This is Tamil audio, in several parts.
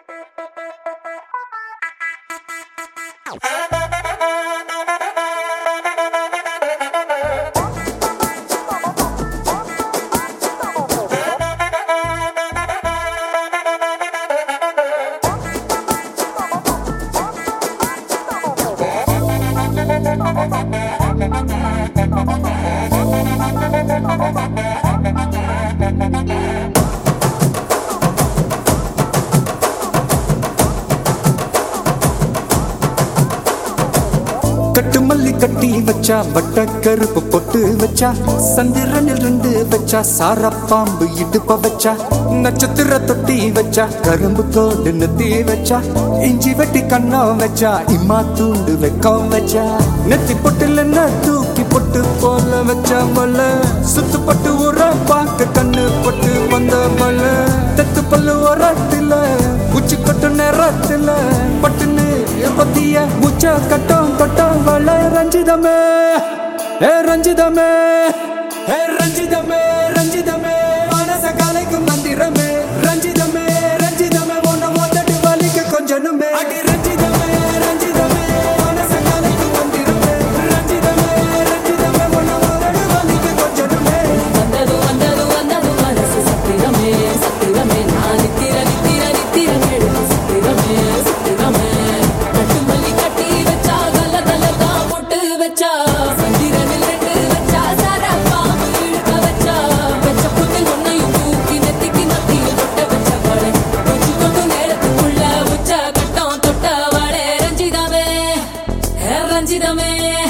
கட்டு மல்லி கட்டி வச்சா வட்ட கருப்பு பொட்டு வச்சா சந்திரனில் ரெண்டு வச்சா சார பாம்பு இடுப்ப வச்சா நட்சத்திர தொட்டி வச்சா கரும்பு தோடு நெத்தி வச்சா இஞ்சி வெட்டி கண்ணம் வச்சா இம்மா தூண்டு வெக்கம் வச்சா நெத்தி பொட்டுல தூக்கி பொட்டு போல வச்சா மல சுத்து பட்டு உர பாக்க கண்ணு பொட்டு வந்த மல தெத்து பல்லு உரத்துல உச்சி கொட்டு நேரத்துல பட்டுன்னு பத்திய உச்ச கட்டம் கட்டம் வள ரஞ்சிதமே ரஞ்சிதமே ரஞ்சிதமே ரஞ்சிதமே மனச கலைக்கும் மந்திரமே ரஞ்சிதமே ரஞ்சிதமே ஒன்ன ஓதட்டு வலிக்க கொஞ்சனுமே அடி ரஞ்சிதமே ரஞ்சிதமே மனச கலைக்கும் மந்திரமே ரஞ்சிதமே ரஞ்சிதமே ஒன்ன ஓதட்டு வலிக்க கொஞ்சனுமே வந்தது வந்தது வந்தது மனசு சத்திரமே சத்திரமே நான் நித்திர நித்திர நித்திர கேடு சத்திரமே சத்திரமே கட்டு மல்லி கட்டி வச்சா கல்ல கல்ல தான் போட்டு வச்சா சந்திரனில் ரெண்டு வச்சா சார பாம்பு இழுக்க வச்சா வச்ச புட்டில் ஒன்னையும் தூக்கி நெத்திக்கு மத்தியில் தொட்ட வச்ச வாழை கொஞ்சி கொண்டு நேரத்துக்குள்ள உச்ச கட்டம் தொட்ட வாழை ரஞ்சிதமே ரஞ்சிதமே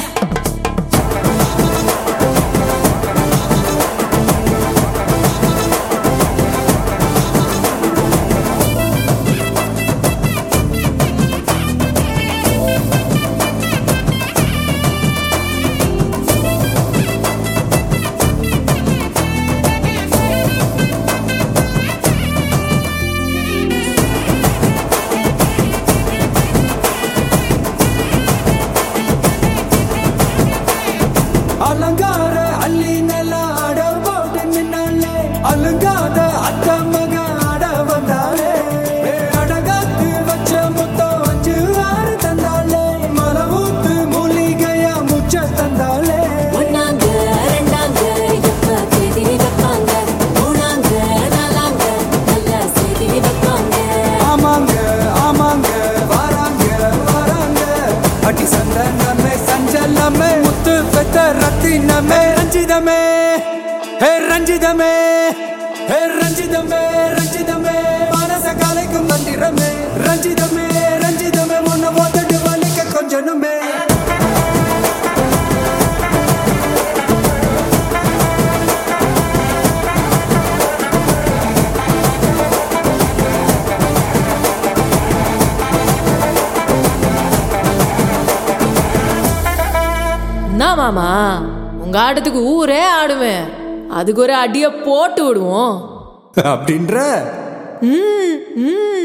அலங்கார அள்ளி நில ஆட போட்டு நின்னாலே அலங்காத அத்த மக ஆட வந்தாலே அடகாத்து வச்ச முத்தம் 5 6 தந்தாலே மலை ஊத்து மூலிகையா முச்ச தந்தாலே ஒன்னாங்க ரெண்டாங்க எப்ப தேதி வைப்பாங்க மூணாங்க நாலாங்க நல்ல செய்தி வைப்பாங்க ஆமாங்க ஆமாங்க வராங்க வராங்க அடி சந்தனமே சஞ்சலமே முத்து பெத்த ரத்தினமே ரஞ்சிதமே ரஞ்சிதமே ரஞ்சிதமே ரஞ்சிதமே மனச கலைக்கும் மந்திரமே ரஞ்சிதமே ரஞ்சிதமே ஒன்ன ஓதட்டு வலிக்க கொஞ்சனுமே என்ன மாமா உங்க ஆட்டத்துக்கு ஊரே ஆடுவேன் அதுக்கு ஒரு அடிய போட்டு விடுவோம் அப்படின்ற ம் ம்